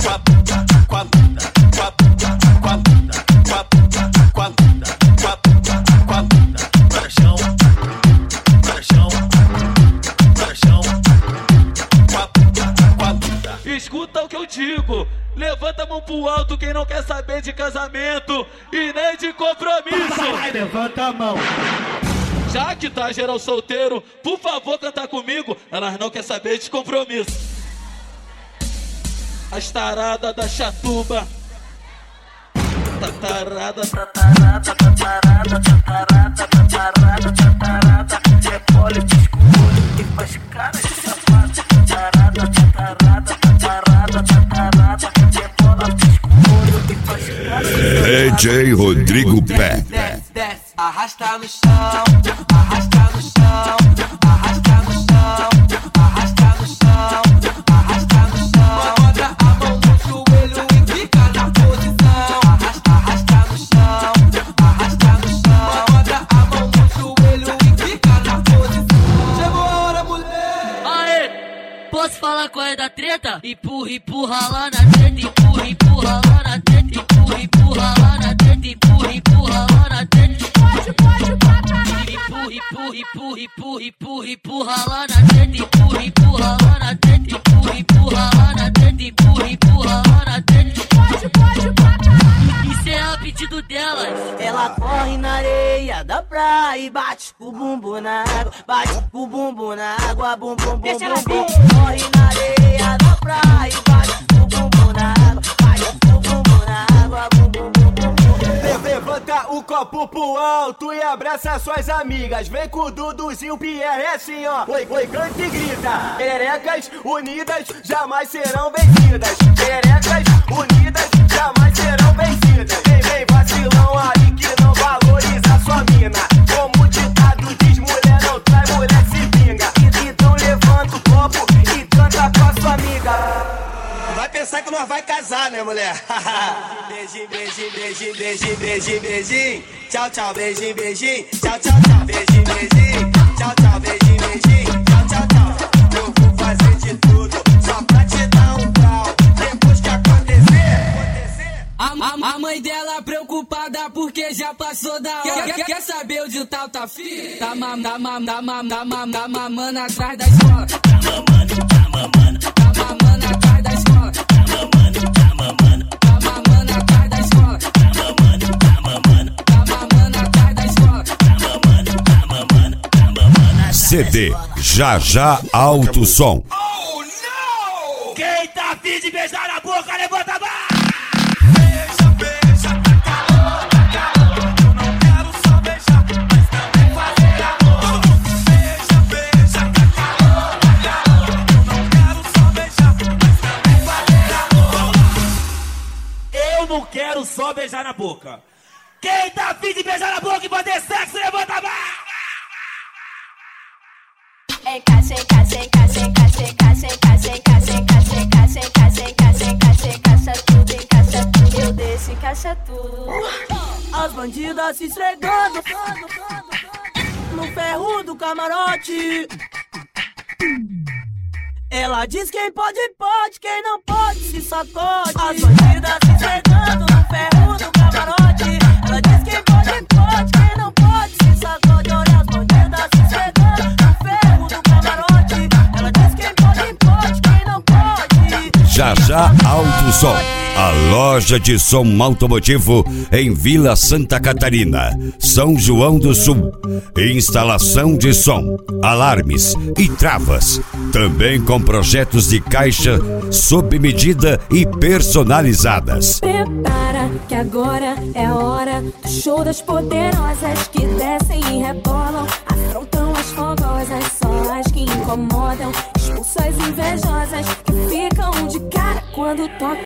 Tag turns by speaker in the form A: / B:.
A: Escuta o que eu digo, levanta a mão pro alto quem não quer saber de casamento e nem de compromisso.
B: Levanta a mão.
A: Já que tá geral solteiro, por favor cantar comigo, elas não quer saber de compromisso. As taradas da chatuba, tatarada, tatarada, tatarada, tatarada, tatarada, tatarada, repole, desculpa, e faz cara de sapato, tatarada, tatarada, tatarada, tatarada, repole, desculpa, e faz cara de sapato.
C: DJ Rodrigo Pé.
D: Desce, arrasta no chão, arrasta no chão, arrasta no chão, arrasta no chão, arrasta no chão. Bota a mão no joelho e fica na posição. Arrasta no chão, arrasta no chão. Bota a mão no joelho e fica na posição. Chegou a hora, mulher.
E: Aê, posso falar qual é da treta? Empurra lá na treta, empurra lá na treta, empurra lá na treta, empurra lá na treta. Empurra lá na treta, empurra lá na treta, empurra lá na treta, empurra lá na treta. Isso é a pedido delas.
D: Ela corre na areia da praia e bate com o bumbum na água, bate com o bumbum na água, bum bum bum bum. Corre na areia da praia e bate com o bumbum na água, bate com o bumbum na água, bum bum bum bum.
B: Levanta o copo pro alto e abraça suas amigas. Vem com o Duduzinho Pierre, é assim ó. Oi, canta e grita. Pererecas unidas jamais serão vencidas. Pererecas unidas jamais serão vencidas. Vem vacilão aí que não valoriza sua mina. Como o ditado diz, mulher não trai, mulher se vinga. Então levanta o copo e canta com a sua amiga. Vai pensar que nós vai casar, né, mulher? Beijinho, beijinho, beijinho, beijinho, beijinho, beijinho. Tchau, tchau, beijinho, beijinho. Tchau, tchau, tchau, beijinho, beijinho. Tchau, tchau, beijinho, beijinho. Tchau, tchau, tchau. Eu vou fazer de tudo só pra te dar um pau. Depois que acontecer.
D: A mãe dela preocupada porque já passou da hora. Quer saber onde o tal tá filho? Tá mamando atrás da escola. Tá mamando atrás da escola. Tá mamando atrás da escola. Tá mamando atrás da escola.
C: CD Já Alto Som.
B: Oh, não! Quem tá afim de beijar na boca, levanta a mão! Não quero só beijar na boca. Quem tá afim de beijar na boca e fazer sexo, levanta a mão!
F: Encaixa, encaixa, encaixa, encaixa, encaixa, encaixa, encaixa, encaixa, encaixa, encaixa, encaixa, encaixa, encaixa tudo, encaixa tudo, eu deixo, encaixa tudo.
D: As bandidas se esfregando no ferro do camarote. Ela diz quem pode, quem não pode se sacode. As bandidas se esfregando no ferro do camarote. Ela diz quem pode, quem não pode se sacode. Olha as bandidas se esfregando no ferro do camarote. Ela diz quem pode, quem não pode.
C: Já Alto Som, a loja de som automotivo em Vila Santa Catarina, São João do Sul. Instalação de som, alarmes e travas. Também com projetos de caixa sob medida e personalizadas.
F: Prepara que agora é a hora do show das poderosas que descem e rebolam, afrontam as fogosas, só as que incomodam, expulsam as invejosas que ficam de cara quando tocam.